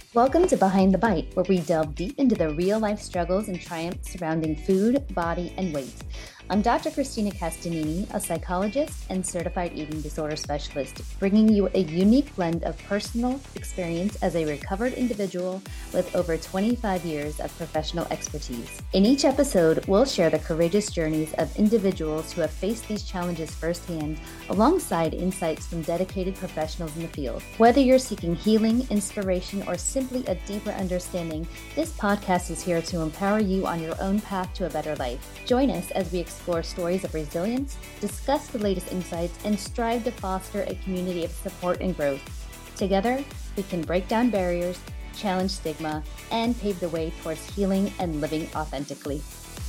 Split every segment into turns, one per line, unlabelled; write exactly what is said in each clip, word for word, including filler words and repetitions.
Welcome to Behind the Bite, where we delve deep into the real life struggles and triumphs surrounding food, body, and weight. I'm Doctor Christina Castanini, a psychologist and certified eating disorder specialist, bringing you a unique blend of personal experience as a recovered individual with over twenty-five years of professional expertise. In each episode, we'll share the courageous journeys of individuals who have faced these challenges firsthand, alongside insights from dedicated professionals in the field. Whether you're seeking healing, inspiration, or simply a deeper understanding, this podcast is here to empower you on your own path to a better life. Join us as we explore stories of resilience, discuss the latest insights, and strive to foster a community of support and growth. Together, we can break down barriers, challenge stigma, and pave the way towards healing and living authentically.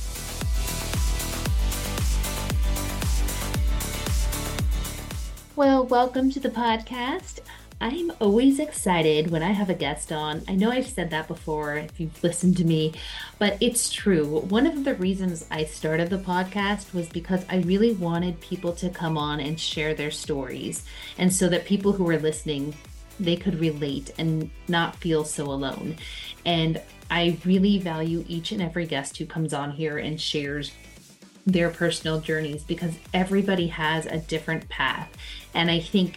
Well, welcome to the podcast. I'm always excited when I have a guest on. I know I've said that before if you've listened to me, but it's true. One of the reasons I started the podcast was because I really wanted people to come on and share their stories, and so that people who were listening, they could relate and not feel so alone. And I really value each and every guest who comes on here and shares their personal journeys, because everybody has a different path. And I think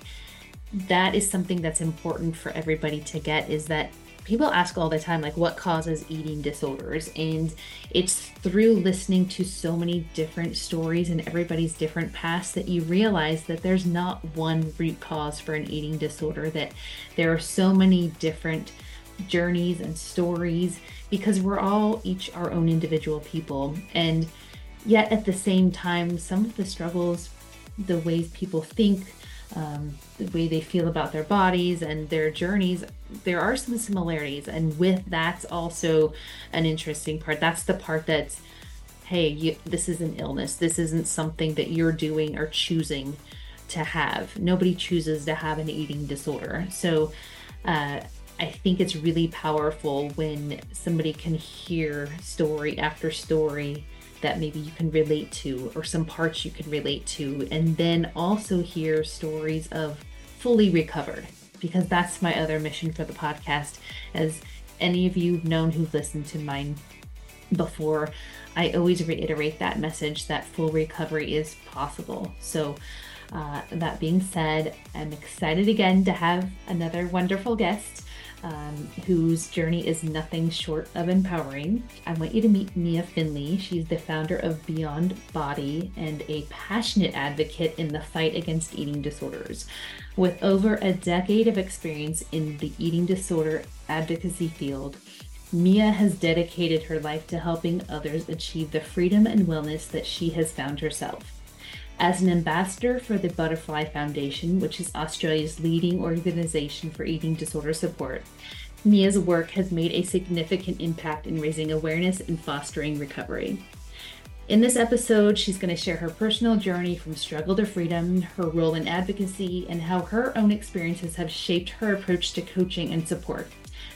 that is something that's important for everybody to get, is that people ask all the time, like, what causes eating disorders? And it's through listening to so many different stories and everybody's different paths that you realize that there's not one root cause for an eating disorder, that there are so many different journeys and stories, because we're all each our own individual people. And yet at the same time, some of the struggles, the ways people think, um, the way they feel about their bodies and their journeys, there are some similarities. And with that's also an interesting part. That's the part that's, hey, you, this is an illness. This isn't something that you're doing or choosing to have. Nobody chooses to have an eating disorder. So uh, I think it's really powerful when somebody can hear story after story that maybe you can relate to, or some parts you can relate to, and then also hear stories of fully recovered, because that's my other mission for the podcast. As any of you known who've listened to mine before, I always reiterate that message that full recovery is possible. So uh, that being said, I'm excited again to have another wonderful guest Um, whose journey is nothing short of empowering. I want you to meet Mia Finley. She's the founder of Beyond Body and a passionate advocate in the fight against eating disorders. With over a decade of experience in the eating disorder advocacy field, Mia has dedicated her life to helping others achieve the freedom and wellness that she has found herself. As an ambassador for the Butterfly Foundation, which is Australia's leading organization for eating disorder support, Mia's work has made a significant impact in raising awareness and fostering recovery. In this episode, she's going to share her personal journey from struggle to freedom, her role in advocacy, and how her own experiences have shaped her approach to coaching and support.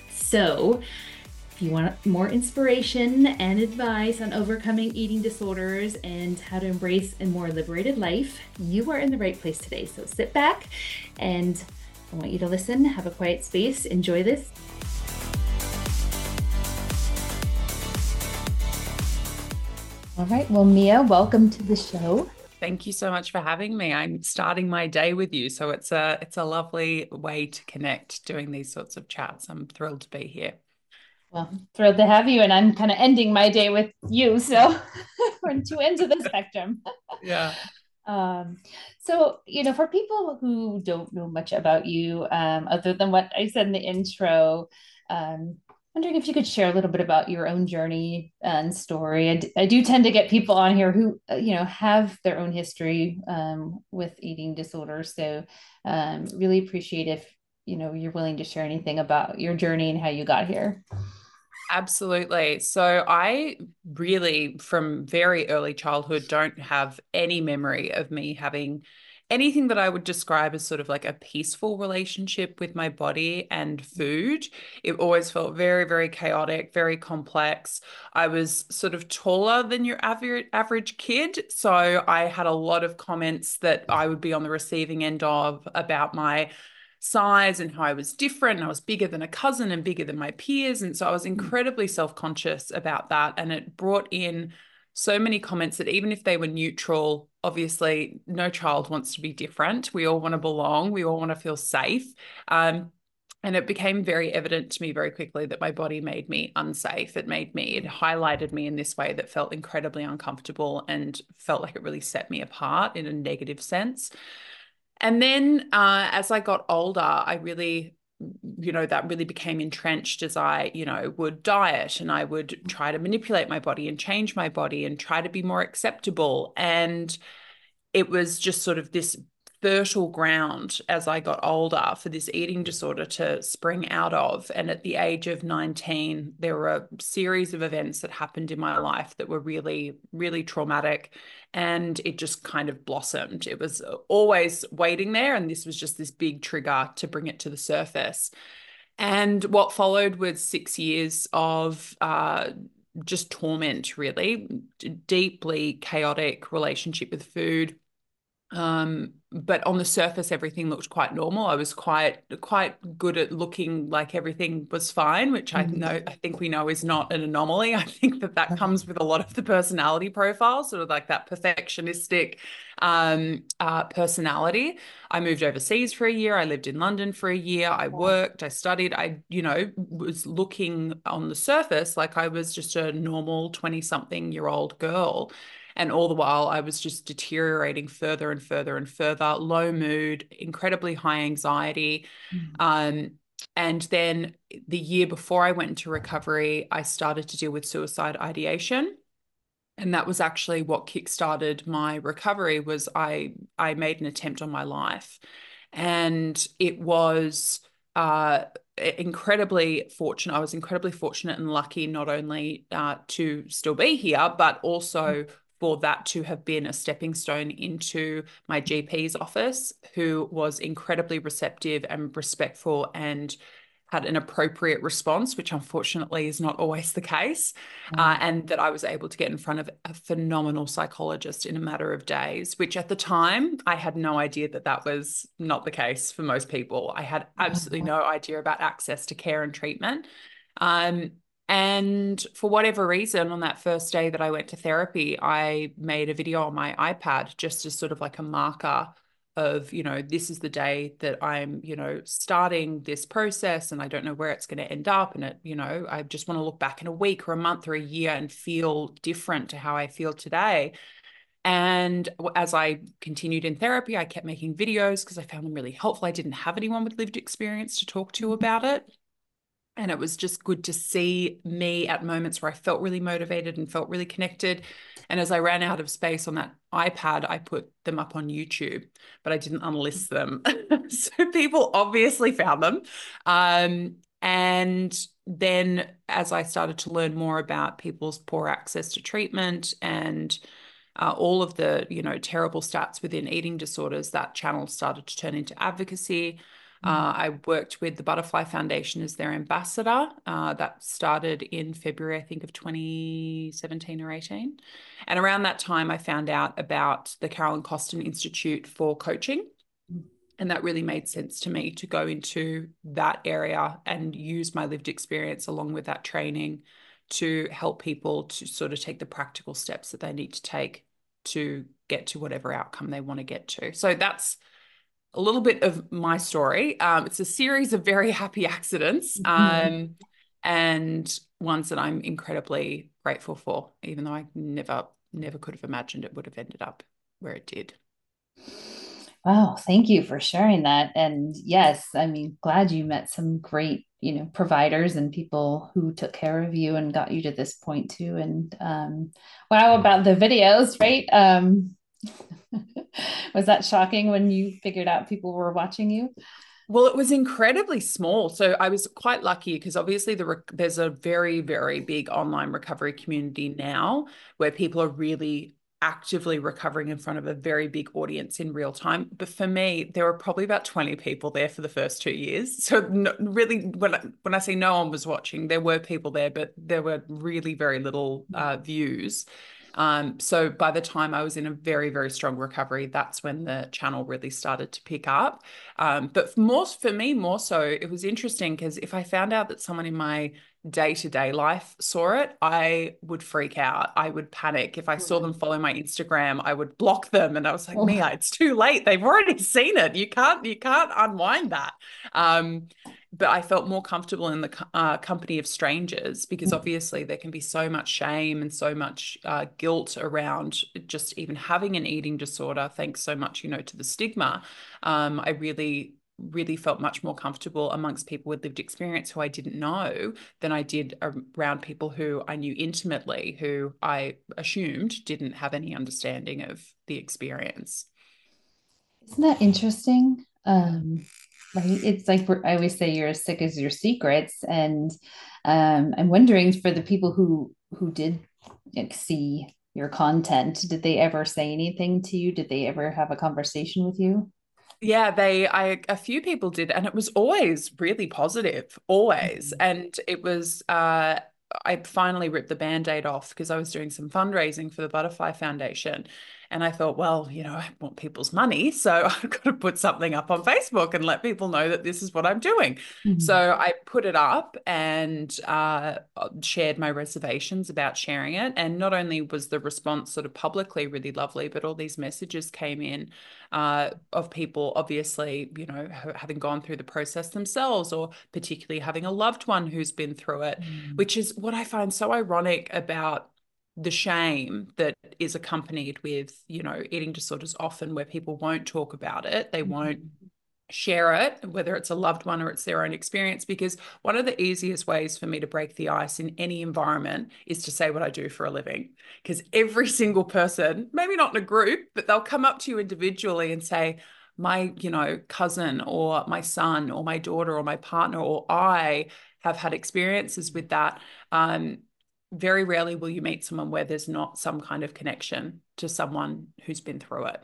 So, if you want more inspiration and advice on overcoming eating disorders and how to embrace a more liberated life, you are in the right place today. So sit back, and I want you to listen, have a quiet space, enjoy this. All right, well, Mia, welcome to the show.
Thank you so much for having me. I'm starting my day with you, so it's a it's a lovely way to connect doing these sorts of chats. I'm thrilled to be here.
Well, thrilled to have you, and I'm kind of ending my day with you, so we're on two ends of the spectrum.
Yeah.
Um, so, you know, for people who don't know much about you, um, other than what I said in the intro, um, wondering if you could share a little bit about your own journey and story. I, d- I do tend to get people on here who, uh, you know, have their own history um, with eating disorders. So, um, really appreciate if, you know, you're willing to share anything about your journey and how you got here.
Absolutely. So I really, from very early childhood, don't have any memory of me having anything that I would describe as sort of like a peaceful relationship with my body and food. It always felt very, very chaotic, very complex. I was sort of taller than your average average kid, so I had a lot of comments that I would be on the receiving end of about my size and how I was different. I was bigger than a cousin and bigger than my peers. And so I was
Mm.
incredibly self-conscious about that. And it brought in so many comments that even if they were neutral, obviously no child wants to be different. We all want to belong. We all want to feel safe. Um, and it became very evident to me very quickly that my body made me unsafe. It made me, it highlighted me in this way that felt incredibly uncomfortable and felt like it really set me apart in a negative sense. And then uh, as I got older, I really, you know, that really became entrenched as I, you know, would diet and I would try to manipulate my body and change my body and try to be more acceptable. And it was just sort of this fertile ground as I got older for this eating disorder to spring out of. And at the age of nineteen, there were a series of events that happened in my life that were really, really traumatic. And it just kind of blossomed. It was always waiting there. And this was just this big trigger to bring it to the surface. And what followed was six years of uh, just torment, really, deeply chaotic relationship with food. Um, but on the surface, everything looked quite normal. I was quite quite good at looking like everything was fine, which I know I think we know is not an anomaly. I think that that comes with a lot of the personality profile, sort of like that perfectionistic um, uh, personality. I moved overseas for a year. I lived in London for a year. I worked. I studied. I, you know, was looking on the surface like I was just a normal twenty-something-year-old girl. And all the while, I was just deteriorating further and further and further, low mood, incredibly high anxiety.
Mm.
Um, and then the year before I went into recovery, I started to deal with suicide ideation. And that was actually what kickstarted my recovery was I I made an attempt on my life. And it was uh, incredibly fortunate. I was incredibly fortunate and lucky not only uh, to still be here, but also for that to have been a stepping stone into my G P's office, who was incredibly receptive and respectful and had an appropriate response, which unfortunately is not always the case. Uh,
Wow.
and that I was able to get in front of a phenomenal psychologist in a matter of days, which at the time I had no idea that that was not the case for most people. I had absolutely
Wow.
no idea about access to care and treatment. Um, and for whatever reason, on that first day that I went to therapy, I made a video on my iPad just as sort of like a marker of, you know, this is the day that I'm, you know, starting this process and I don't know where it's going to end up. And it, you know, I just want to look back in a week or a month or a year and feel different to how I feel today. And as I continued in therapy, I kept making videos because I found them really helpful. I didn't have anyone with lived experience to talk to about it. And it was just good to see me at moments where I felt really motivated and felt really connected. And as I ran out of space on that iPad, I put them up on YouTube, but I didn't unlist them. So people obviously found them. Um, and then as I started to learn more about people's poor access to treatment and uh, all of the, you know, terrible stats within eating disorders, that channel started to turn into advocacy. Uh, I worked with the Butterfly Foundation as their ambassador. Uh, that started in February, I think, of twenty seventeen or eighteen. And around that time, I found out about the Carolyn Costin Institute for Coaching. And that really made sense to me to go into that area and use my lived experience along with that training to help people to sort of take the practical steps that they need to take to get to whatever outcome they want to get to. So that's a little bit of my story. Um, it's a series of very happy accidents, um, and ones that I'm incredibly grateful for, even though I never, never could have imagined it would have ended up where it did.
Wow, thank you for sharing that. And yes, I mean, glad you met some great, you know, providers and people who took care of you and got you to this point too. And um, wow, about the videos, right? Um, was that shocking when you figured out people were watching you?
Well, it was incredibly small. So I was quite lucky because obviously the there's a very, very big online recovery community now where people are really actively recovering in front of a very big audience in real time. But for me, there were probably about twenty people there for the first two years. So no, really, when I, when I say no one was watching, there were people there, but there were really very little uh, views. Um, so by the time I was in a very, very strong recovery, that's when the channel really started to pick up. Um, but more for me, more so, it was interesting because if I found out that someone in my day-to-day life saw it, I would freak out. I would panic. If I saw them follow my Instagram, I would block them. And I was like,
Oh.
Mia, it's too late. They've already seen it. You can't, you can't unwind that. Um, but I felt more comfortable in the uh, company of strangers because obviously there can be so much shame and so much uh, guilt around just even having an eating disorder. Thanks so much, you know, to the stigma. Um, I really really felt much more comfortable amongst people with lived experience who I didn't know than I did around people who I knew intimately, who I assumed didn't have any understanding of the experience.
Isn't that interesting? Um, right? It's like we're, I always say you're as sick as your secrets, and um, I'm wondering for the people who who did like, see your content, did they ever say anything to you? Did they ever have a conversation with you?
Yeah, they, I, a few people did, and it was always really positive, always.
Mhm.
And it was, uh, I finally ripped the band-aid off because I was doing some fundraising for the Butterfly Foundation. And I thought, well, you know, I want people's money. So I've got to put something up on Facebook and let people know that this is what I'm doing. So
Mhm.
I put it up and uh, shared my reservations about sharing it. And not only was the response sort of publicly really lovely, but all these messages came in uh, of people, obviously, you know, having gone through the process themselves, or particularly having a loved one who's been through it,
Mhm.
which is what I find so ironic about the shame that is accompanied with, you know, eating disorders often, where people won't talk about it. They won't
Mhm.
share it, whether it's a loved one or it's their own experience, because one of the easiest ways for me to break the ice in any environment is to say what I do for a living. Because every single person, maybe not in a group, but they'll come up to you individually and say, my, you know, cousin or my son or my daughter or my partner or I have had experiences with that. Um, very rarely will you meet someone where there's not some kind of connection to someone who's been through it.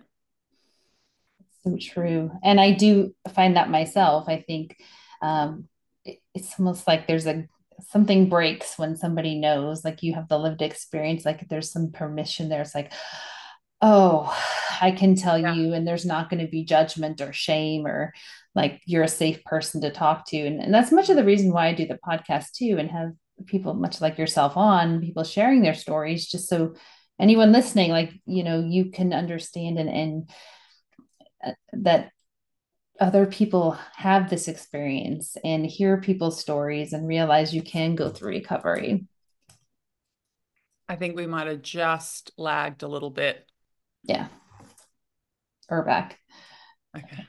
So true. And I do find that myself. I think um, it, it's almost like there's a something breaks when somebody knows, like you have the lived experience, like there's some permission there. It's like, oh, I can tell
Yeah.
you, and there's not going to be judgment or shame, or like you're a safe person to talk to. And, and that's much of the reason why I do the podcast too, and have people much like yourself on, people sharing their stories, just so anyone listening, like, you know, you can understand and, and uh, that other people have this experience and hear people's stories and realize you can go through recovery.
I think we might have just lagged a little bit.
Yeah, or back.
Okay.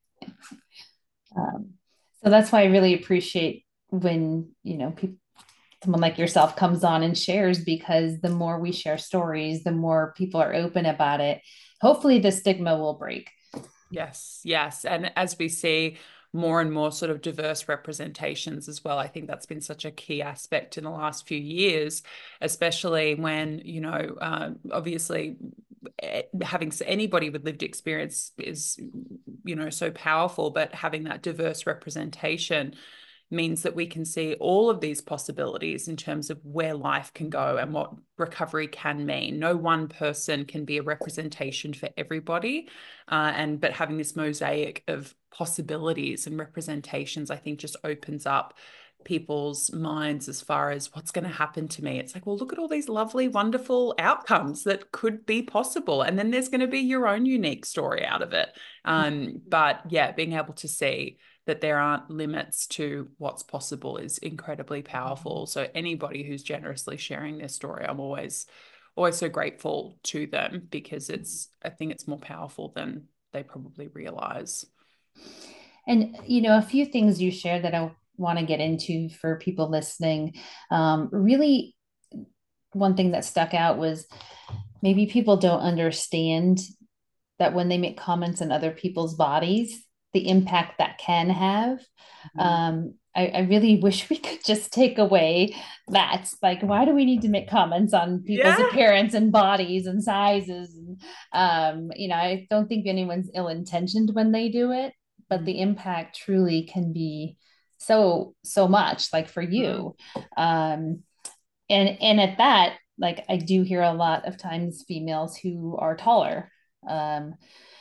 Um, so that's why I really appreciate when, you know, people, someone like yourself comes on and shares, because the more we share stories, the more people are open about it. Hopefully the stigma will break.
Yes, yes. And as we see more and more sort of diverse representations as well, I think that's been such a key aspect in the last few years, especially when, you know, um, obviously eh, having anybody with lived experience is, you know, so powerful, but having that diverse representation means that we can see all of these possibilities in terms of where life can go and what recovery can mean. No one person can be a representation for everybody, uh, and but having this mosaic of possibilities and representations, I think, just opens up people's minds as far as what's going to happen to me. It's like, well, look at all these lovely, wonderful outcomes that could be possible, and then there's going to be your own unique story out of it. Um, but yeah, being able to see that there aren't limits to what's possible is incredibly powerful. So anybody who's generously sharing their story, I'm always always so grateful to them, because it's I think it's more powerful than they probably realize.
And, you know, a few things you shared that I want to get into for people listening. Um, really, one thing that stuck out was maybe people don't understand that when they make comments on other people's bodies, the impact that can have.
Mhm.
Um, I, I really wish we could just take away that. Like, why do we need to make comments on people's
Yeah.
appearance and bodies and sizes? And, um, you know, I don't think anyone's ill intentioned when they do it, but the impact truly can be so, so much, like for
Mhm.
you. Um, and and at that, like I do hear a lot of times females who are taller um,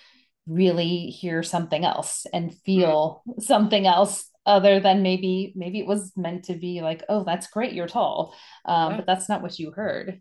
really hear something else and
Mm.
feel something else other than maybe maybe it was meant to be like, oh, that's great, you're tall, um,
Yeah.
but that's not what you heard.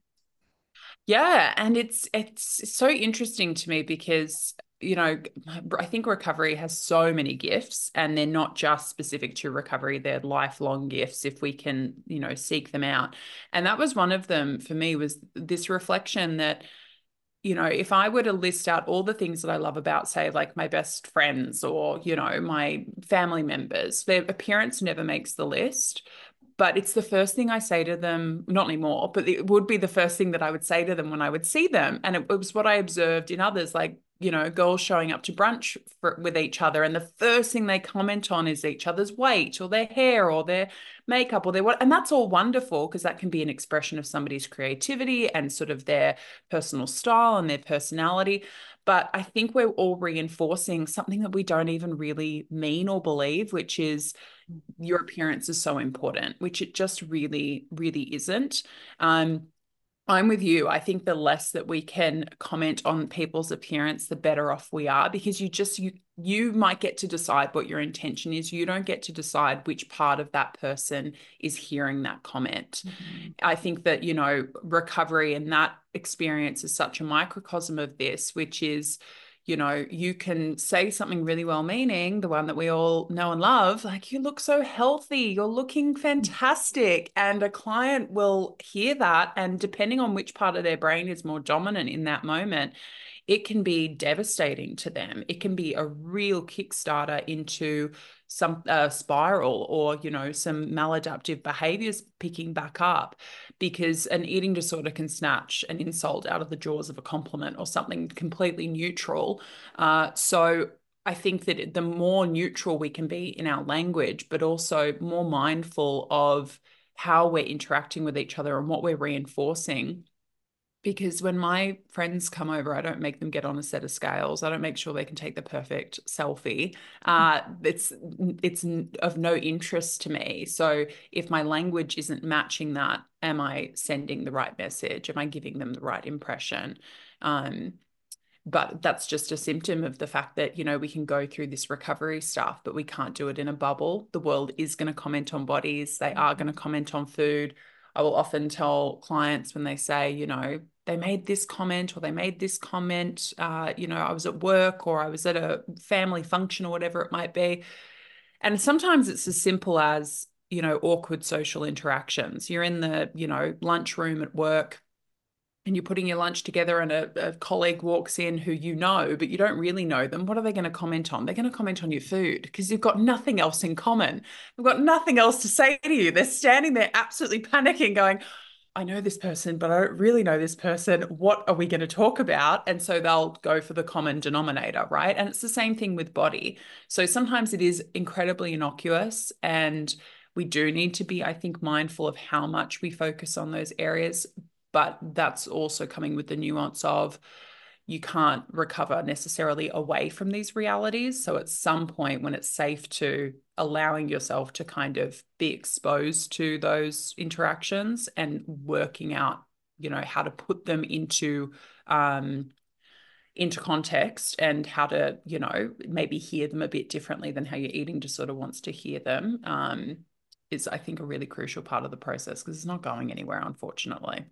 Yeah, and it's it's so interesting to me because, you know, I think recovery has so many gifts, and they're not just specific to recovery, they're lifelong gifts if we can, you know, seek them out. And that was one of them for me, was this reflection that, you know, if I were to list out all the things that I love about, say, like my best friends or, you know, my family members, their appearance never makes the list. But it's the first thing I say to them, not anymore, but it would be the first thing that I would say to them when I would see them. And it, it was what I observed in others, like, you know, girls showing up to brunch for, with each other. And the first thing they comment on is each other's weight or their hair or their makeup or their what. And that's all wonderful because that can be an expression of somebody's creativity and sort of their personal style and their personality. But I think we're all reinforcing something that we don't even really mean or believe, which is your appearance is so important, which it just really, really isn't. Um, I'm with you. I think the less that we can comment on people's appearance, the better off we are, because you just you you might get to decide what your intention is. You don't get to decide which part of that person is hearing that comment.
Mm-hmm.
I think that, you know, recovery and that experience is such a microcosm of this, which is, you know, you can say something really well-meaning, the one that we all know and love, like, you look so healthy, you're looking fantastic. And a client will hear that. And depending on which part of their brain is more dominant in that moment, it can be devastating to them. It can be a real Kickstarter into some uh, spiral or, you know, some maladaptive behaviors picking back up, because an eating disorder can snatch an insult out of the jaws of a compliment or something completely neutral. Uh, so I think that the more neutral we can be in our language, but also more mindful of how we're interacting with each other and what we're reinforcing. Because when my friends come over, I don't make them get on a set of scales. I don't make sure they can take the perfect selfie. Uh, it's it's of no interest to me. So if my language isn't matching that, am I sending the right message? Am I giving them the right impression? Um, but that's just a symptom of the fact that, you know, we can go through this recovery stuff, but we can't do it in a bubble. The world is going to comment on bodies. They are going to comment on food. I will often tell clients when they say, you know, they made this comment or they made this comment, uh, you know, I was at work or I was at a family function or whatever it might be. And sometimes it's as simple as, you know, awkward social interactions. You're in the, you know, lunchroom at work and you're putting your lunch together and a, a colleague walks in who you know, but you don't really know them. What are they going to comment on? They're going to comment on your food because you've got nothing else in common. They've got nothing else to say to you. They're standing there absolutely panicking, going, I know this person, but I don't really know this person. What are we going to talk about? And so they'll go for the common denominator, right? And it's the same thing with body. So sometimes it is incredibly innocuous, and we do need to be, I think, mindful of how much we focus on those areas. But that's also coming with the nuance of you can't recover necessarily away from these realities. So at some point when it's safe to allowing yourself to kind of be exposed to those interactions and working out, you know, how to put them into um, into context and how to, you know, maybe hear them a bit differently than how your eating disorder wants to hear them, um, is, I think, a really crucial part of the process because it's not going anywhere, unfortunately.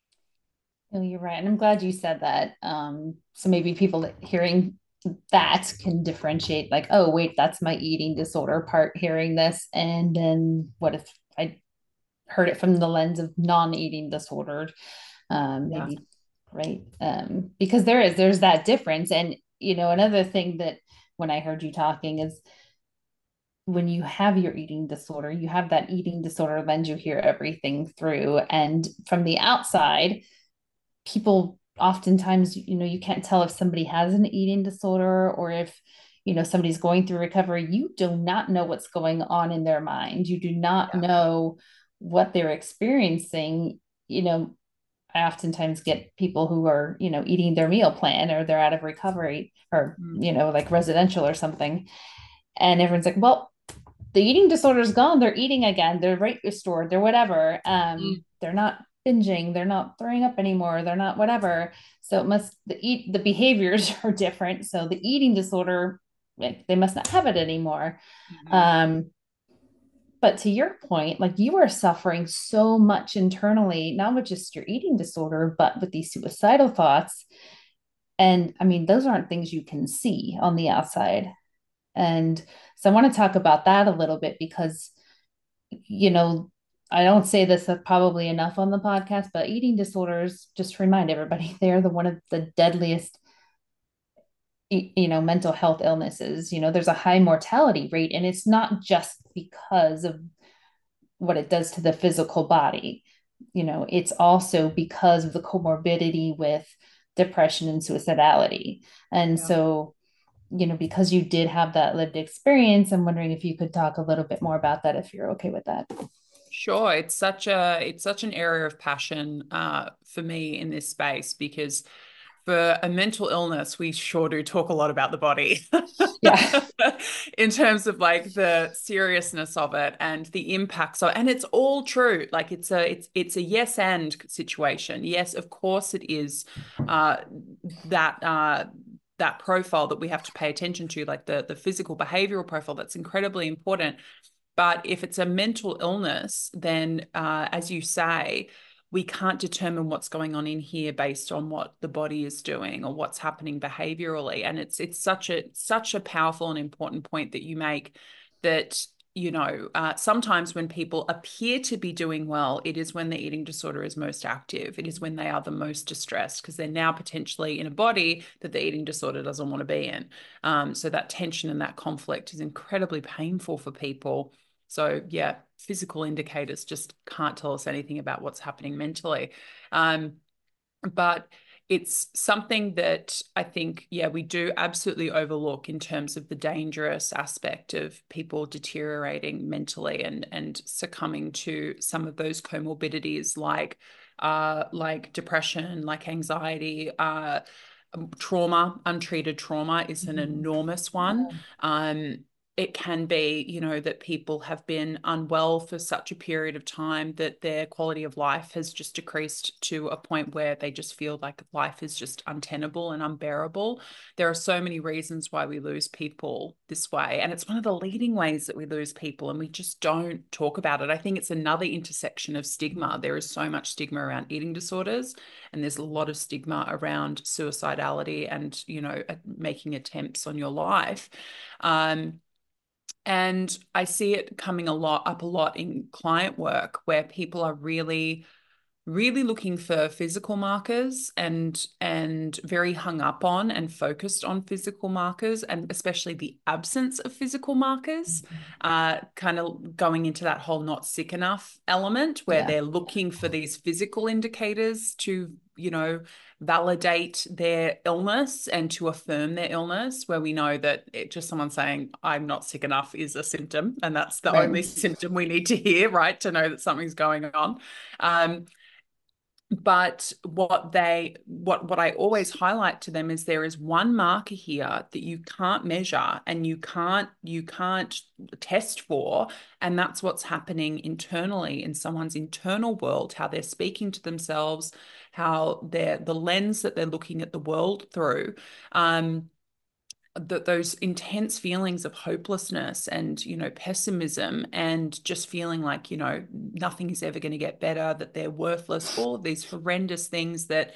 Oh, you're right. And I'm glad you said that. Um, so maybe people hearing that can differentiate, like, oh, wait, that's my eating disorder part hearing this. And then what if I heard it from the lens of non-eating disordered? Um,
Yeah.
maybe, right? Um, because there is, there's that difference. And, you know, another thing that when I heard you talking is when you have your eating disorder, you have that eating disorder lens, you hear everything through. And from the outside, people oftentimes, you know, you can't tell if somebody has an eating disorder or if, you know, somebody's going through recovery. You do not know what's going on in their mind. You do not
Yeah.
know what they're experiencing. You know, I oftentimes get people who are, you know, eating their meal plan or they're out of recovery or,
Mm.
you know, like residential or something. And everyone's like, well, the eating disorder is gone. They're eating again. They're weight restored. They're whatever. Um,
Mm.
they're not binging, they're not throwing up anymore, they're not whatever. So it must the eat the behaviors are different. So the eating disorder, like, they must not have it anymore.
Mhm.
Um, but to your point, like, you are suffering so much internally, not with just your eating disorder, but with these suicidal thoughts. And I mean, those aren't things you can see on the outside. And so I want to talk about that a little bit because, you know, I don't say this probably enough on the podcast, but eating disorders, just to remind everybody, they're the one of the deadliest, you know, mental health illnesses. You know, there's a high mortality rate, and it's not just because of what it does to the physical body. You know, it's also because of the comorbidity with depression and suicidality. And
Yeah.
so, you know, because you did have that lived experience, I'm wondering if you could talk a little bit more about that, if you're okay with that.
Sure, it's such a it's such an area of passion uh, for me in this space because for a mental illness, we sure do talk a lot about the body
Yeah.
in terms of like the seriousness of it and the impacts of, and it's all true. Like it's a it's it's a yes and situation. Yes, of course it is uh, that uh, that profile that we have to pay attention to, like the the physical behavioral profile. That's incredibly important. But if it's a mental illness, then uh, as you say, we can't determine what's going on in here based on what the body is doing or what's happening behaviorally. And it's it's such a such a powerful and important point that you make, that you know uh, sometimes when people appear to be doing well, it is when the eating disorder is most active. It is when they are the most distressed because they're now potentially in a body that the eating disorder doesn't want to be in. Um, so that tension and that conflict is incredibly painful for people. So yeah, physical indicators just can't tell us anything about what's happening mentally. Um, but it's something that I think, yeah, we do absolutely overlook in terms of the dangerous aspect of people deteriorating mentally and and succumbing to some of those comorbidities like uh, like depression, like anxiety, uh, trauma. Untreated trauma is an enormous one. Um, it can be, you know, that people have been unwell for such a period of time that their quality of life has just decreased to a point where they just feel like life is just untenable and unbearable. There are so many reasons why we lose people this way. And it's one of the leading ways that we lose people, and we just don't talk about it. I think it's another intersection of stigma. There is so much stigma around eating disorders, and there's a lot of stigma around suicidality and, you know, making attempts on your life. Um, and I see it coming a lot up a lot in client work where people are really really looking for physical markers and and very hung up on and focused on physical markers, and especially the absence of physical markers, uh, kind of going into that whole not sick enough element where
Yeah.
they're looking for these physical indicators to, you know, validate their illness and to affirm their illness, where we know that it, just someone saying I'm not sick enough is a symptom, and that's the only
Right.
symptom we need to hear, right, to know that something's going on. Um, but what they what what I always highlight to them is there is one marker here that you can't measure and you can't you can't test for, and that's what's happening internally in someone's internal world, how they're speaking to themselves, how they're the lens that they're looking at the world through. Um, that those intense feelings of hopelessness and, you know, pessimism and just feeling like, you know, nothing is ever going to get better, that they're worthless, all of these horrendous things that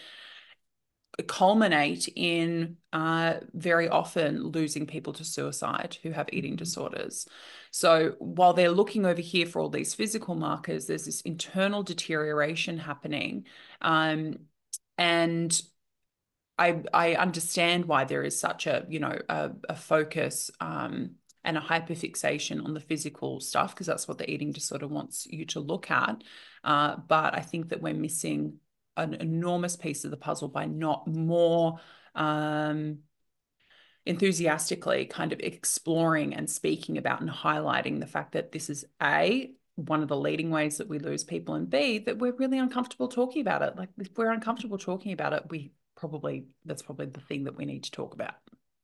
culminate in uh, very often losing people to suicide who have eating disorders. So while they're looking over here for all these physical markers, there's this internal deterioration happening. Um, and I I understand why there is such a, you know, a, a focus um, and a hyperfixation on the physical stuff, because that's what the eating disorder wants you to look at. Uh, but I think that we're missing an enormous piece of the puzzle by not more um, enthusiastically kind of exploring and speaking about and highlighting the fact that this is A, one of the leading ways that we lose people, and B, that we're really uncomfortable talking about it. Like if we're uncomfortable talking about it, we probably that's probably the thing that we need to talk about.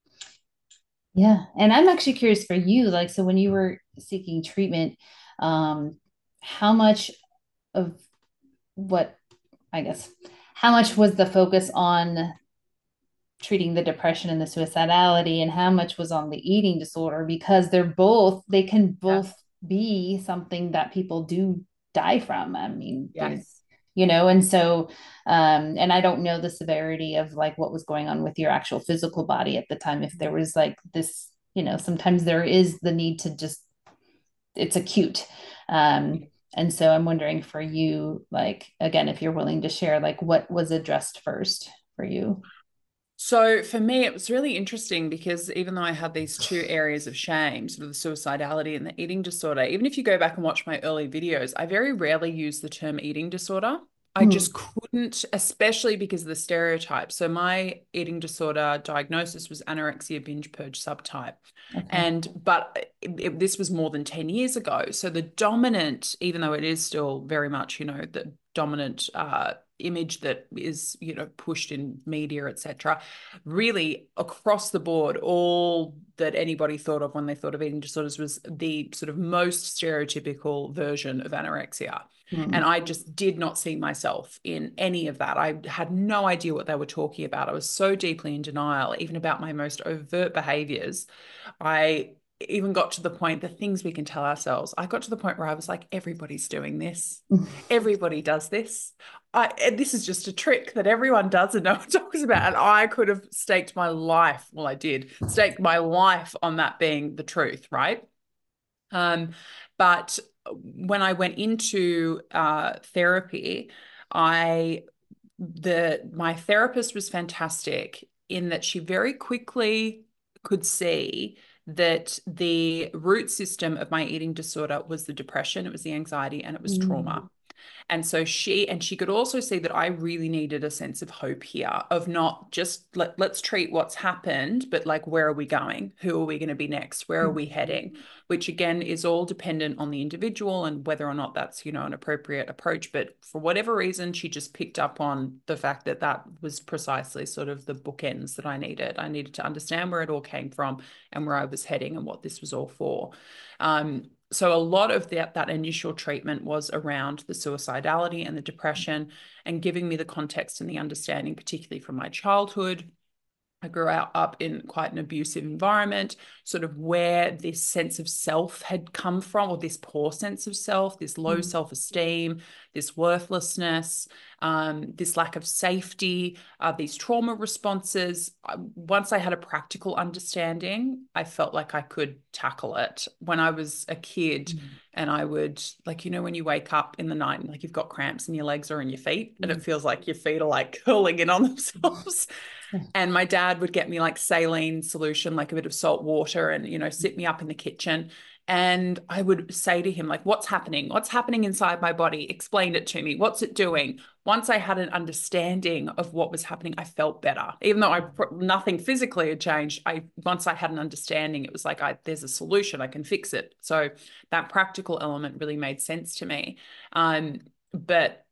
Yeah. And I'm actually curious for you, like, so when you were seeking treatment, um, how much of what I guess, how much was the focus on treating the depression and the suicidality, and how much was on the eating disorder? Because they're both, they can
Yeah.
both be something that people do die from. I mean, there's,
Yes.
you know, and so, um, and I don't know the severity of like what was going on with your actual physical body at the time. If there was like this, you know, sometimes there is the need to just, it's acute. Um, and so I'm wondering for you, like, again, if you're willing to share, like what was addressed first for you?
So for me, it was really interesting because even though I had these two areas of shame, sort of the suicidality and the eating disorder, even if you go back and watch my early videos, I very rarely use the term eating disorder. I
Mm,
just couldn't, especially because of the stereotype. So my eating disorder diagnosis was anorexia binge purge subtype.
okay.
And but it, it- this was more than ten years ago. So the dominant, even though it is still very much, you know, the dominant uh image that is, you know, pushed in media, et cetera, really across the board, all that anybody thought of when they thought of eating disorders was the sort of most stereotypical version of anorexia. And
Mm.
I just did not see myself in any of that. I had no idea what they were talking about. I was so deeply in denial, even about my most overt behaviors. I even got to the point, the things we can tell ourselves, I got to the point where I was like, everybody's doing this. Everybody does this. I, this is just a trick that everyone does and no one talks about. And I could have staked my life, well, I did, staked my life on that being the truth, right? Um, but when I went into uh, therapy, I the my therapist was fantastic in that she very quickly could see that the root system of my eating disorder was the depression, it was the anxiety, and it was
Mm.
trauma. And so she, and she could also see that I really needed a sense of hope here of not just let, let's treat what's happened, but like, where are we going? Who are we going to be next? Where are we heading? Which again is all dependent on the individual and whether or not that's, you know, an appropriate approach. But for whatever reason, she just picked up on the fact that that was precisely sort of the bookends that I needed. I needed to understand where it all came from and where I was heading and what this was all for. Um, so a lot of that, that initial treatment was around the suicidality and the depression and giving me the context and the understanding, particularly from my childhood. I grew out up in quite an abusive environment, sort of where this sense of self had come from, or this poor sense of self, this low
Mm.
self-esteem, this worthlessness, um, this lack of safety, uh, these trauma responses. Once I had a practical understanding, I felt like I could tackle it. When I was a kid, and I would, like, you know, when you wake up in the night and like you've got cramps in your legs or in your feet, and it feels like your feet are like curling in on themselves. And my dad would get me like saline solution, like a bit of salt water, and, you know, sit me up in the kitchen. And I would say to him, like, what's happening? What's happening inside my body? Explain it to me. What's it doing? Once I had an understanding of what was happening, I felt better. Even though I nothing physically had changed, I once I had an understanding, it was like, I there's a solution, I can fix it. So that practical element really made sense to me. Um, but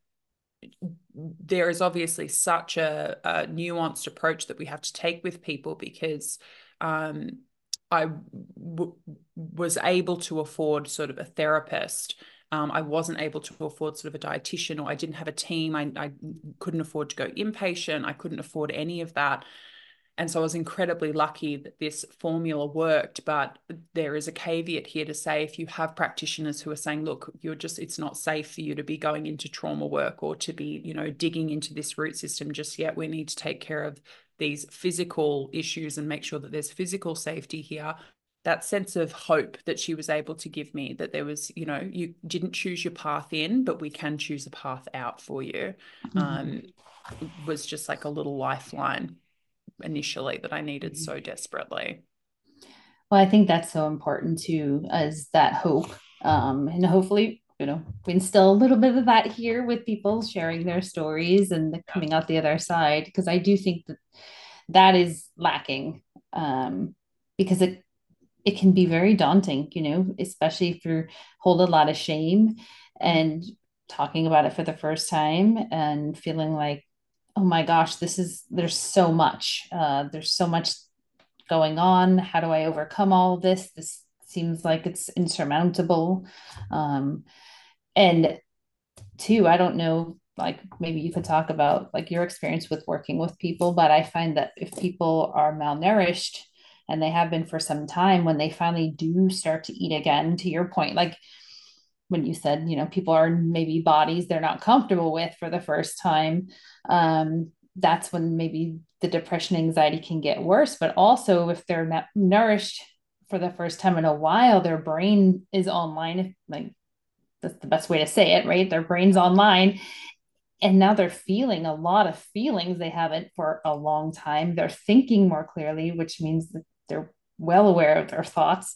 there is obviously such a, a nuanced approach that we have to take with people because um, I w- was able to afford sort of a therapist. Um, I wasn't able to afford sort of a dietitian, or I didn't have a team. I, I couldn't afford to go inpatient. I couldn't afford any of that. And so I was incredibly lucky that this formula worked. But there is a caveat here to say, if you have practitioners who are saying, look, you're just, it's not safe for you to be going into trauma work or to be, you know, digging into this root system just yet. We need to take care of these physical issues and make sure that there's physical safety here. That sense of hope that she was able to give me, that there was, you know, you didn't choose your path in, but we can choose a path out for you, um, was just like a little lifeline initially that I needed so desperately.
Well, I think that's so important too, as that hope. Um, and hopefully, you know, we instill a little bit of that here with people sharing their stories and coming out the other side, because I do think that that is lacking, um, because it it can be very daunting, you know, especially if you hold a lot of shame and talking about it for the first time and feeling like, oh my gosh, this is, there's so much, uh, there's so much going on. How do I overcome all of this? This seems like it's insurmountable. Um, and two, I don't know, like maybe you could talk about like your experience with working with people, but I find that if people are malnourished and they have been for some time, when they finally do start to eat again, to your point, like when you said, you know, people are in maybe bodies they're not comfortable with for the first time, um, that's when maybe the depression, anxiety can get worse. But also, if they're not nourished for the first time in a while, their brain is online. Like that's the best way to say it, right? Their brain's online. And now they're feeling a lot of feelings they haven't for a long time. They're thinking more clearly, which means that they're well aware of their thoughts.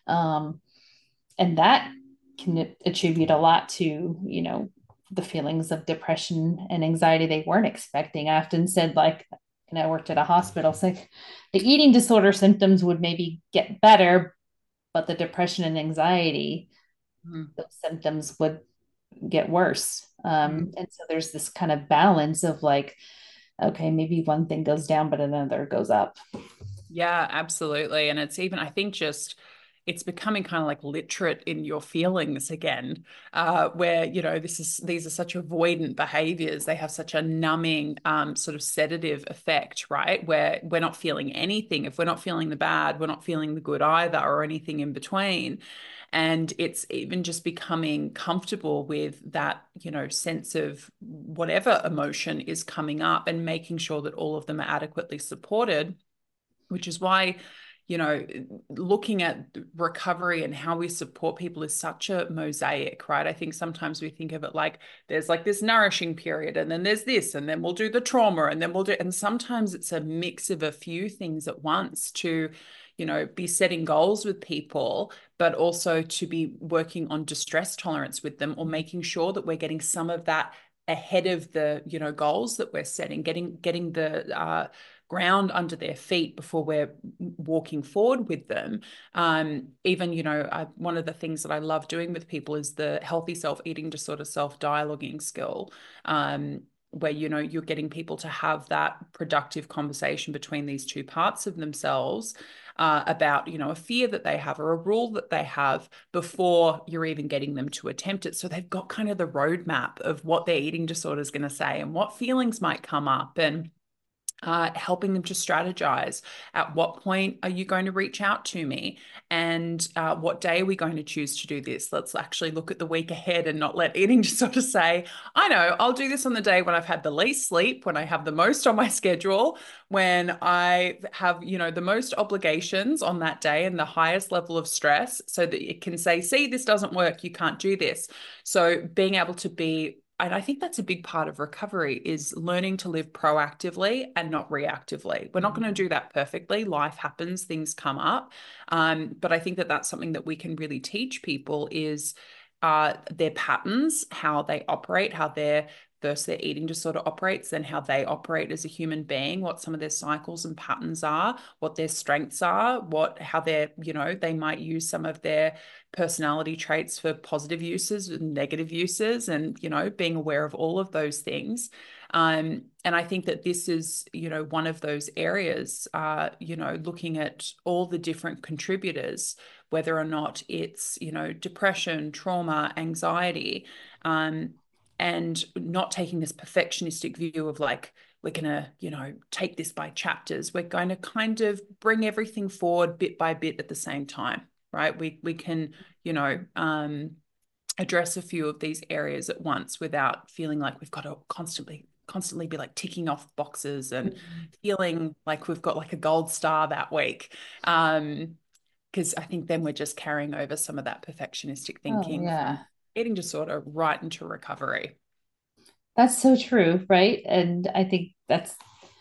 Um, and that can attribute a lot to, you know, the feelings of depression and anxiety they weren't expecting. I often said, like, and I worked at a hospital, so like the eating disorder symptoms would maybe get better, but the depression and anxiety,
Mm.
those symptoms would get worse.
Mm.
Um, and so there's this kind of balance of like, okay, maybe one thing goes down, but another goes up.
Yeah, absolutely. And it's even, I think, just it's becoming kind of like literate in your feelings again, uh, where, you know, this is these are such avoidant behaviors. They have such a numbing, um, sort of sedative effect, right? Where we're not feeling anything. If we're not feeling the bad, we're not feeling the good either, or anything in between. And it's even just becoming comfortable with that, you know, sense of whatever emotion is coming up and making sure that all of them are adequately supported, which is why, you know, looking at recovery and how we support people is such a mosaic, right? I think sometimes we think of it like there's like this nourishing period, and then there's this, and then we'll do the trauma, and then we'll do, and sometimes it's a mix of a few things at once to, you know, be setting goals with people, but also to be working on distress tolerance with them, or making sure that we're getting some of that ahead of the, you know, goals that we're setting, getting getting the uh, ground under their feet before we're walking forward with them. Um, even, you know, I, one of the things that I love doing with people is the healthy self-eating disorder self-dialoguing skill, um, where, you know, you're getting people to have that productive conversation between these two parts of themselves, uh, about, you know, a fear that they have or a rule that they have before you're even getting them to attempt it. So they've got kind of the roadmap of what their eating disorder is going to say and what feelings might come up, and uh, helping them to strategize. At what point are you going to reach out to me? And uh, what day are we going to choose to do this? Let's actually look at the week ahead and not let eating disorder say, I know, I'll do this on the day when I've had the least sleep, when I have the most on my schedule, when I have, you know, the most obligations on that day and the highest level of stress, so that it can say, see, this doesn't work, you can't do this. So being able to be, and I think that's a big part of recovery, is learning to live proactively and not reactively. We're not going to do that perfectly. Life happens, things come up. Um, but I think that that's something that we can really teach people is uh, their patterns, how they operate, how their first their eating disorder operates, then how they operate as a human being, what some of their cycles and patterns are, what their strengths are, what how they're, you know, they might use some of their personality traits for positive uses and negative uses, and, you know, being aware of all of those things. Um, and I think that this is, you know, one of those areas, uh, you know, looking at all the different contributors, whether or not it's, you know, depression, trauma, anxiety, um, and not taking this perfectionistic view of like, we're going to, you know, take this by chapters. We're going to kind of bring everything forward bit by bit at the same time, right? We, we can, you know, um, address a few of these areas at once without feeling like we've got to constantly constantly be like ticking off boxes and
Mm-hmm.
feeling like we've got like a gold star that week. Um, because I think then we're just carrying over some of that perfectionistic
Oh,
thinking from
yeah.
eating disorder right into recovery.
That's so true, right? And I think that's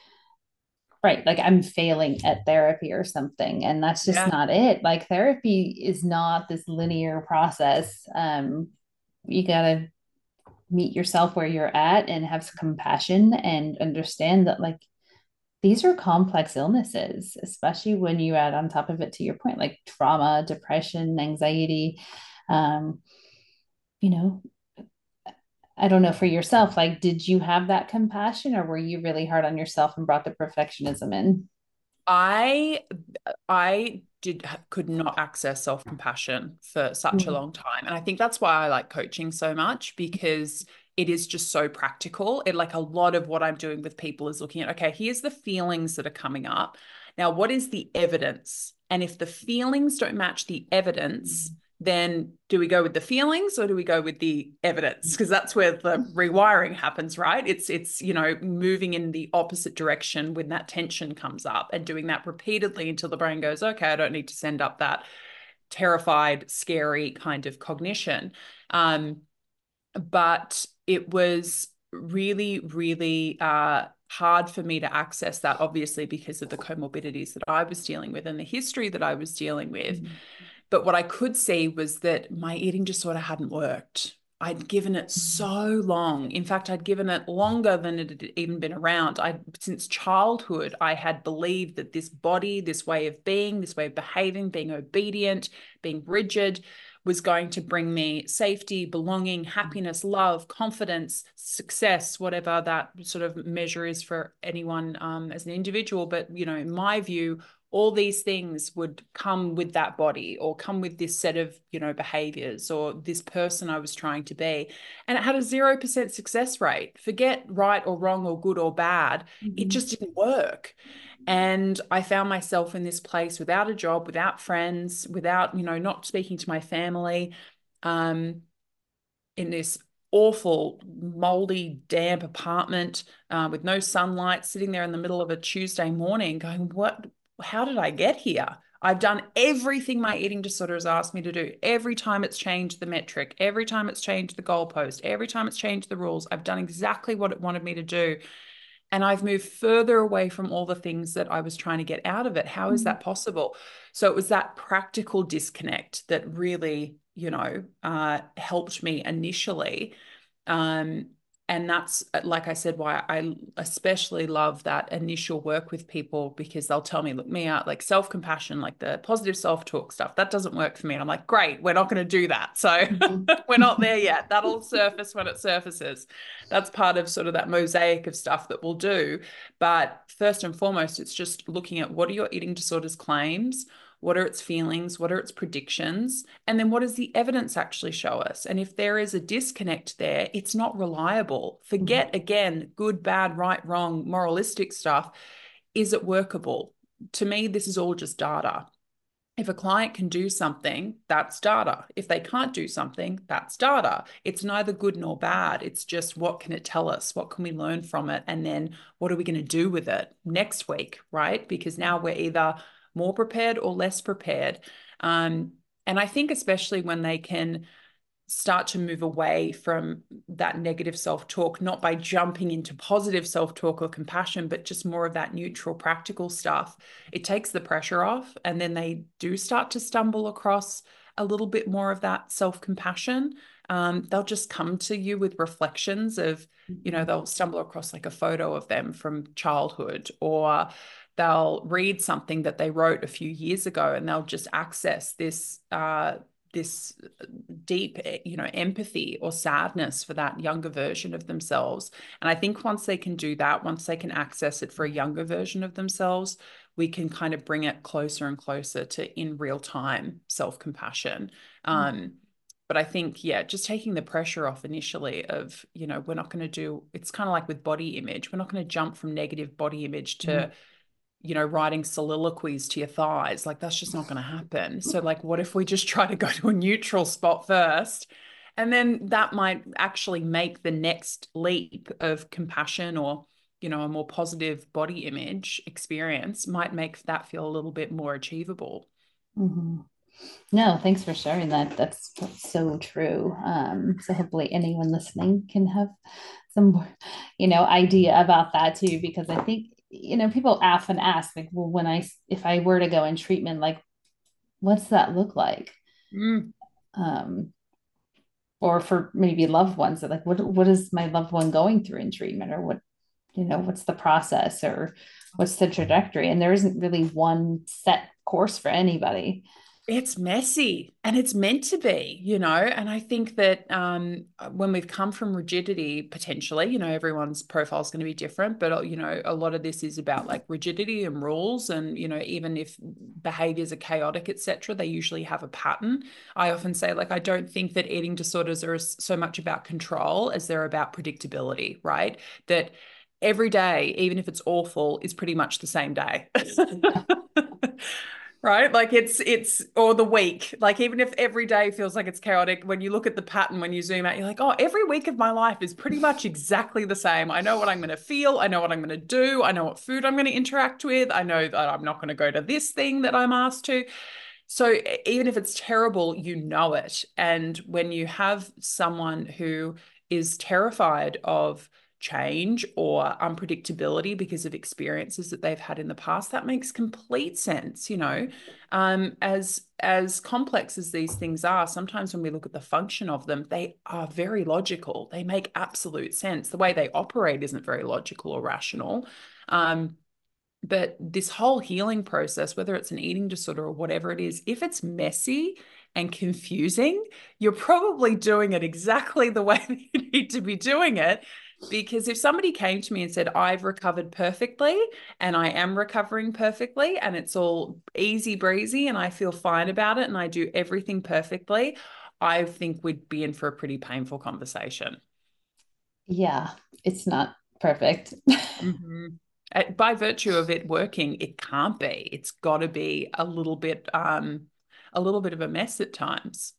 right. Like I'm failing at therapy or something, and that's just
Yeah.
not it. Like therapy is not this linear process. Um, you gotta meet yourself where you're at and have some compassion and understand that like these are complex illnesses, especially when you add on top of it, to your point, like trauma, depression, anxiety. Um, you know, I don't know for yourself, like, did you have that compassion or were you really hard on yourself and brought the perfectionism in?
I I did could not access self-compassion for such a
Mm.
long time. And I think that's why I like coaching so much, because it is just so practical. It like a lot of what I'm doing with people is looking at, okay, here's the feelings that are coming up. Now, what is the evidence? And if the feelings don't match the evidence, then do we go with the feelings or do we go with the evidence? Because that's where the rewiring happens, right? It's, it's, you know, moving in the opposite direction when that tension comes up, and doing that repeatedly until the brain goes, okay, I don't need to send up that terrified, scary kind of cognition. Um, but it was really, really uh, hard for me to access that, obviously, because of the comorbidities that I was dealing with and the history that I was dealing with. Mm-hmm. But what I could see was that my eating disorder hadn't worked. I'd given it so long. In fact, I'd given it longer than it had even been around. I, since childhood, I had believed that this body, this way of being, this way of behaving, being obedient, being rigid, was going to bring me safety, belonging, happiness, love, confidence, success, whatever that sort of measure is for anyone um, as an individual. But, you know, in my view, all these things would come with that body, or come with this set of, you know, behaviors, or this person I was trying to be. And it had a zero percent success rate. Forget right or wrong or good or bad. Mm-hmm. It just didn't work. And I found myself in this place without a job, without friends, without, you know, not speaking to my family, um, in this awful, moldy, damp apartment uh, with no sunlight, sitting there in the middle of a Tuesday morning going, what, how did I get here? I've done everything my eating disorder has asked me to do. Every time it's changed the metric, every time it's changed the goalpost, every time it's changed the rules, I've done exactly what it wanted me to do. And I've moved further away from all the things that I was trying to get out of it. How is that possible? So it was that practical disconnect that really, you know, uh, helped me initially. Um, and that's, like I said, why I especially love that initial work with people, because they'll tell me, look, Mia, like self-compassion, like the positive self-talk stuff, that doesn't work for me. And I'm like, great, we're not going to do that. So we're not there yet. That'll surface when it surfaces. That's part of sort of that mosaic of stuff that we'll do. But first and foremost, it's just looking at, what are your eating disorders claims? What are its feelings? What are its predictions? And then what does the evidence actually show us? And if there is a disconnect there, it's not reliable. Forget, again, good, bad, right, wrong, moralistic stuff. Is it workable? To me, this is all just data. If a client can do something, that's data. If they can't do something, that's data. It's neither good nor bad. It's just, what can it tell us? What can we learn from it? And then what are we going to do with it next week, right? Because now we're either more prepared or less prepared. Um, and I think especially when they can start to move away from that negative self-talk, not by jumping into positive self-talk or compassion, but just more of that neutral, practical stuff, it takes the pressure off. And then they do start to stumble across a little bit more of that self-compassion. Um, they'll just come to you with reflections of, you know, they'll stumble across like a photo of them from childhood, or they'll read something that they wrote a few years ago, and they'll just access this uh, this deep, you know, empathy or sadness for that younger version of themselves. And I think once they can do that, once they can access it for a younger version of themselves, we can kind of bring it closer and closer to in real time self-compassion. Um, mm-hmm. But I think, yeah, just taking the pressure off initially of, you know, we're not going to do, it's kind of like with body image. We're not going to jump from negative body image to, mm-hmm. you know, writing soliloquies to your thighs. Like, that's just not going to happen. So like, what if we just try to go to a neutral spot first? And then that might actually make the next leap of compassion, or, you know, a more positive body image experience might make that feel a little bit more achievable.
Mm-hmm. No, thanks for sharing that. That's, that's so true. Um, so hopefully anyone listening can have some more, you know, idea about that too, because I think, you know, people often ask, like, well, when I, if I were to go in treatment, like, what's that look like?
Mm.
Um, or for maybe loved ones that like, what, what is my loved one going through in treatment, or what, you know, what's the process, or what's the trajectory? And there isn't really one set course for anybody.
It's messy and it's meant to be, you know. And I think that um, when we've come from rigidity, potentially, you know, everyone's profile is going to be different, but, you know, a lot of this is about like rigidity and rules. And, you know, even if behaviors are chaotic, et cetera, they usually have a pattern. I often say, like, I don't think that eating disorders are so much about control as they're about predictability, right? That every day, even if it's awful, is pretty much the same day. Right? Like it's, it's, or the week, like even if every day feels like it's chaotic, when you look at the pattern, when you zoom out, you're like, oh, every week of my life is pretty much exactly the same. I know what I'm going to feel. I know what I'm going to do. I know what food I'm going to interact with. I know that I'm not going to go to this thing that I'm asked to. So even if it's terrible, you know it. And when you have someone who is terrified of change or unpredictability because of experiences that they've had in the past, that makes complete sense. You know, um, as as complex as these things are, sometimes when we look at the function of them, they are very logical. They make absolute sense. The way they operate isn't very logical or rational. Um, but this whole healing process, whether it's an eating disorder or whatever it is, if it's messy and confusing, you're probably doing it exactly the way that you need to be doing it. Because if somebody came to me and said, I've recovered perfectly and I am recovering perfectly and it's all easy breezy and I feel fine about it and I do everything perfectly, I think we'd be in for a pretty painful conversation.
Yeah, it's not perfect.
Mm-hmm. By virtue of it working, it can't be. It's got to be a little bit, um, a little bit of a mess at times.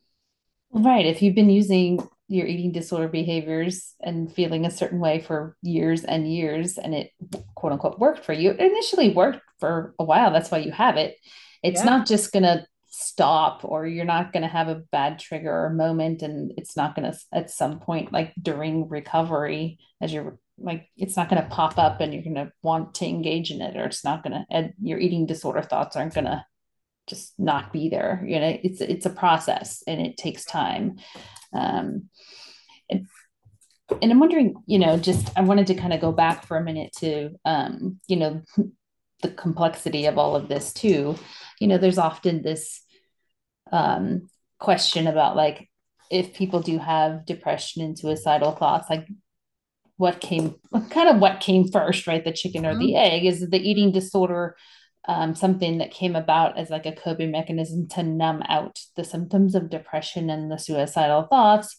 Right. If you've been using your eating disorder behaviors and feeling a certain way for years and years, and it quote unquote worked for you, it initially worked for a while. That's why you have it. It's
Yeah.
not just going to stop, or you're not going to have a bad trigger or moment, and it's not going to, at some point, like during recovery, as you're like, it's not going to pop up and you're going to want to engage in it, or it's not going to, and your eating disorder thoughts aren't going to just not be there. You know, it's it's a process and it takes time. Um, and, and I'm wondering, you know, just I wanted to kind of go back for a minute to, um, you know, the complexity of all of this too. You know, there's often this um, question about like if people do have depression and suicidal thoughts, like what came, kind of what came first, right? The chicken or
Mm-hmm.
the egg? Is the eating disorder um, something that came about as like a coping mechanism to numb out the symptoms of depression and the suicidal thoughts,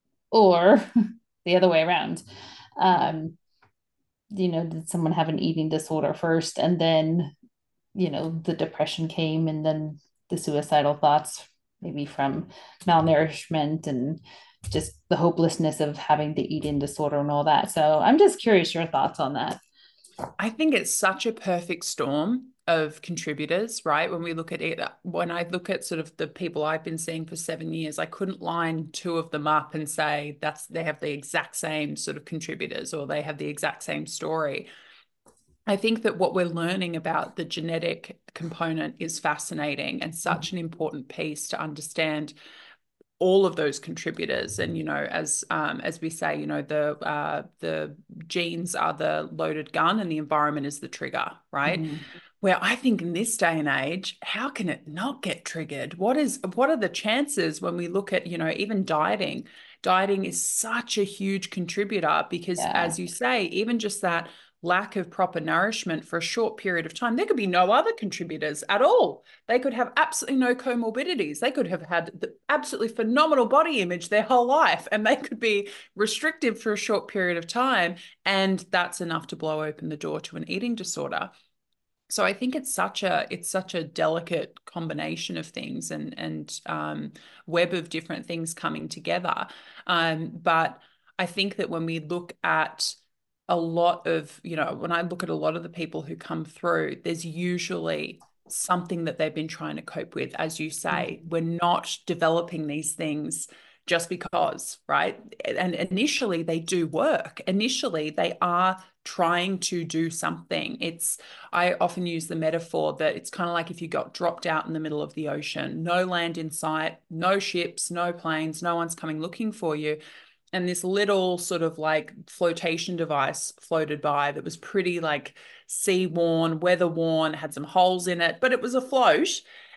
or the other way around? Um, you know, did someone have an eating disorder first and then, you know, the depression came and then the suicidal thoughts, maybe from malnourishment and just the hopelessness of having the eating disorder and all that. So I'm just curious your thoughts on that.
I think it's such a perfect storm of contributors, right? When we look at it, when I look at sort of the people I've been seeing for seven years, I couldn't line two of them up and say that's they have the exact same sort of contributors or they have the exact same story. I think that what we're learning about the genetic component is fascinating and such an important piece to understand all of those contributors. And, you know, as um, as we say, you know, the uh, the genes are the loaded gun and the environment is the trigger, right?
Mm-hmm.
Where I think in this day and age, how can it not get triggered? What is what are the chances when we look at, you know, even dieting? Dieting is such a huge contributor because,
Yeah.
as you say, even just that lack of proper nourishment for a short period of time, there could be no other contributors at all. They could have absolutely no comorbidities. They could have had the absolutely phenomenal body image their whole life, and they could be restrictive for a short period of time. And that's enough to blow open the door to an eating disorder. So I think it's such a it's such a delicate combination of things and and um, web of different things coming together. Um, but I think that when we look at a lot of, you know, when I look at a lot of the people who come through, there's usually something that they've been trying to cope with. As you say,
Mm-hmm.
we're not developing these things just because, right? And initially they do work. Initially they are trying to do something. It's, I often use the metaphor that it's kind of like if you got dropped out in the middle of the ocean, no land in sight, no ships, no planes, no one's coming looking for you. And this little sort of like flotation device floated by that was pretty like sea worn, weather worn, had some holes in it, but it was afloat.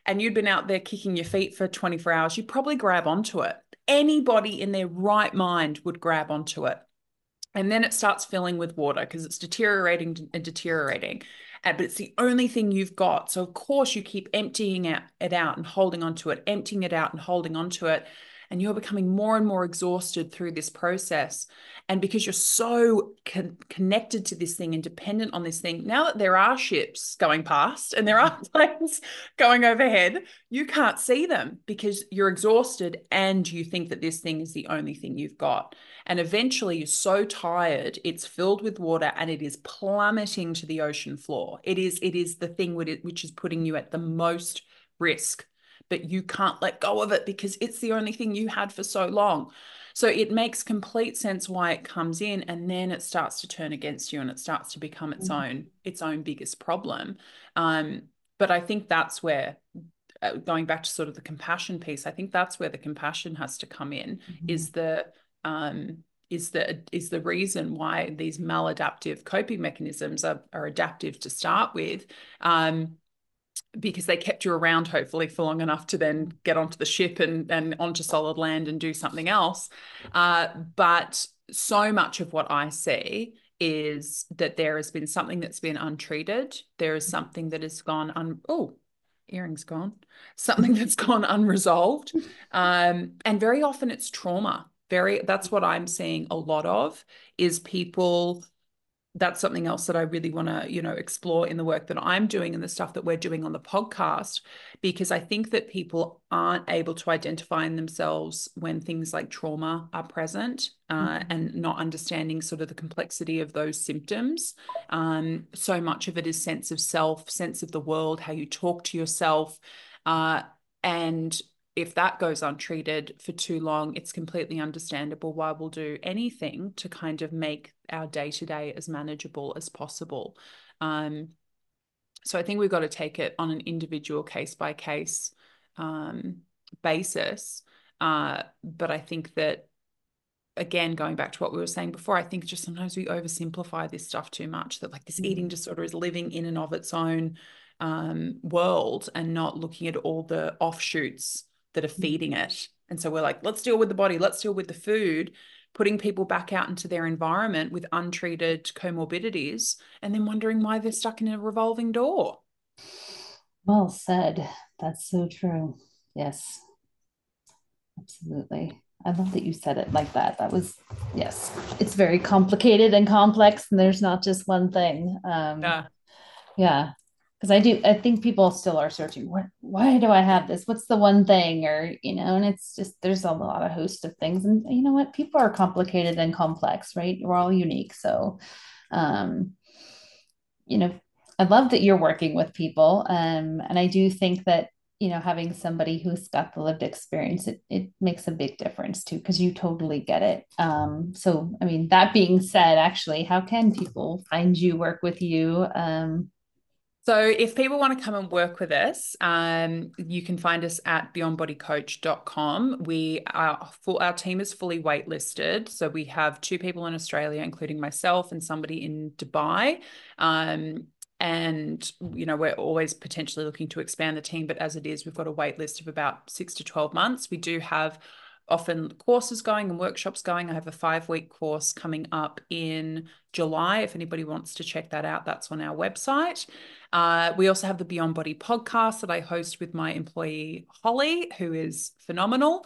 and you'd been out there kicking your feet for twenty-four hours, you'd probably grab onto it. Anybody in their right mind would grab onto it. And then it starts filling with water because it's deteriorating and deteriorating. But it's the only thing you've got. So, of course, you keep emptying it out and holding onto it, emptying it out and holding onto it. And you're becoming more and more exhausted through this process. And because you're so con- connected to this thing and dependent on this thing, now that there are ships going past and there are planes going overhead, you can't see them because you're exhausted and you think that this thing is the only thing you've got. And eventually you're so tired, it's filled with water and it is plummeting to the ocean floor. It is, it is the thing which is putting you at the most risk, but you can't let go of it because it's the only thing you had for so long. So it makes complete sense why it comes in, and then it starts to turn against you and it starts to become its mm-hmm. own, its own biggest problem. Um, but I think that's where, uh, going back to sort of the compassion piece, I think that's where the compassion has to come in, mm-hmm. is the, um, is the, is the reason why these maladaptive coping mechanisms are, are adaptive to start with. Um, because they kept you around hopefully for long enough to then get onto the ship and, and onto solid land and do something else. Uh, but so much of what I see is that there has been something that's been untreated. There is something that has gone un- oh, earring's gone. Something that's gone unresolved. Um, and very often it's trauma. Very, that's what I'm seeing a lot of, is people. That's something else that I really want to, you know, explore in the work that I'm doing and the stuff that we're doing on the podcast, because I think that people aren't able to identify in themselves when things like trauma are present, uh, mm-hmm. and not understanding sort of the complexity of those symptoms. Um, so much of it is sense of self, sense of the world, how you talk to yourself. Uh, and if that goes untreated for too long, it's completely understandable why we'll do anything to kind of make our day-to-day as manageable as possible. Um, so I think we've got to take it on an individual case-by-case um, basis. Uh, but I think that, again, going back to what we were saying before, I think just sometimes we oversimplify this stuff too much, that like this mm-hmm. eating disorder is living in and of its own um, world and not looking at all the offshoots that are feeding it. And so we're like, let's deal with the body, let's deal with the food, putting people back out into their environment with untreated comorbidities, and then wondering why they're stuck in a revolving door.
Well said. That's so true. Yes, absolutely. I love that you said it like that. That was, yes, it's very complicated and complex, and there's not just one thing. Um, yeah. Yeah. Because I do, I think people still are searching, what, why do I have this? What's the one thing? Or, you know, and it's just, there's a lot of host of things. And you know what? People are complicated and complex, right? We're all unique. So, um, you know, I love that you're working with people. Um, and I do think that, you know, having somebody who's got the lived experience, it, it makes a big difference too, because you totally get it. Um, so, I mean, that being said, actually, how can people find you, work with you? Um,
So if people want to come and work with us, um, you can find us at beyond body coach dot com. We are full, our team is fully waitlisted. So we have two people in Australia, including myself and somebody in Dubai. Um, and, you know, we're always potentially looking to expand the team, but as it is, we've got a wait list of about six to twelve months. We do have often courses going and workshops going. I have a five-week course coming up in July. If anybody wants to check that out, that's on our website. Uh, we also have the Beyond Body podcast that I host with my employee, Holly, who is phenomenal.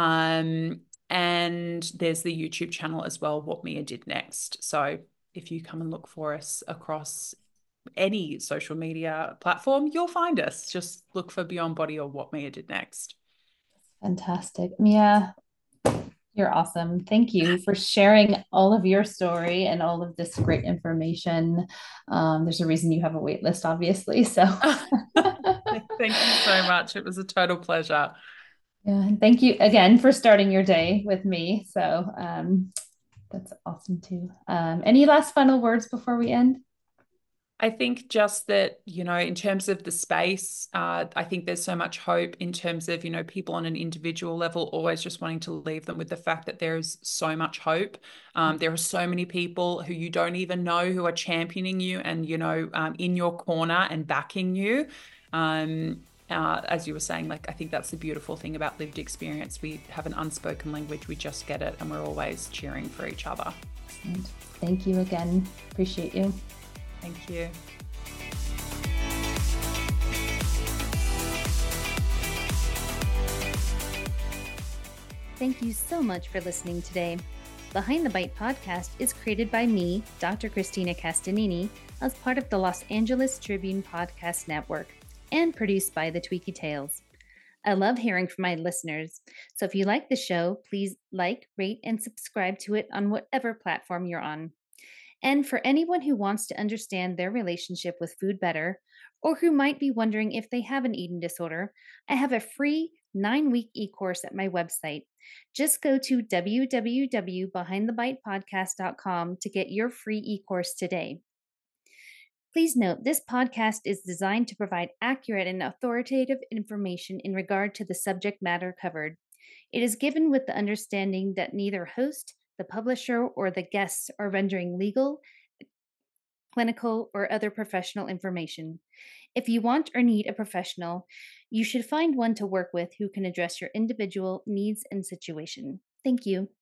Um, and there's the YouTube channel as well, What Mia Did Next. So if you come and look for us across any social media platform, you'll find us. Just look for Beyond Body or What Mia Did Next.
Fantastic. Mia, you're awesome. Thank you for sharing all of your story and all of this great information. Um, there's a reason you have a wait list, obviously. So
thank you so much. It was a total pleasure.
Yeah, and thank you again for starting your day with me. So um, that's awesome too. Um, any last final words before we end?
I think just that, you know, in terms of the space, uh, I think there's so much hope in terms of, you know, people on an individual level always just wanting to leave them with the fact that there is so much hope. Um, there are so many people who you don't even know who are championing you and, you know, um, in your corner and backing you. Um, uh, as you were saying, like, I think that's the beautiful thing about lived experience. We have an unspoken language, we just get it, and we're always cheering for each other.
Excellent. Thank you again. Appreciate you.
Thank you.
Thank you so much for listening today. Behind the Bite podcast is created by me, Doctor Christina Castanini, as part of the Los Angeles Tribune Podcast Network, and produced by the Tweaky Tales. I love hearing from my listeners, so if you like the show, please like, rate, and subscribe to it on whatever platform you're on. And for anyone who wants to understand their relationship with food better, or who might be wondering if they have an eating disorder, I have a free nine-week e-course at my website. Just go to w w w dot behind the bite podcast dot com to get your free e-course today. Please note, this podcast is designed to provide accurate and authoritative information in regard to the subject matter covered. It is given with the understanding that neither host, the publisher, or the guests are rendering legal, clinical, or other professional information. If you want or need a professional, you should find one to work with who can address your individual needs and situation. Thank you.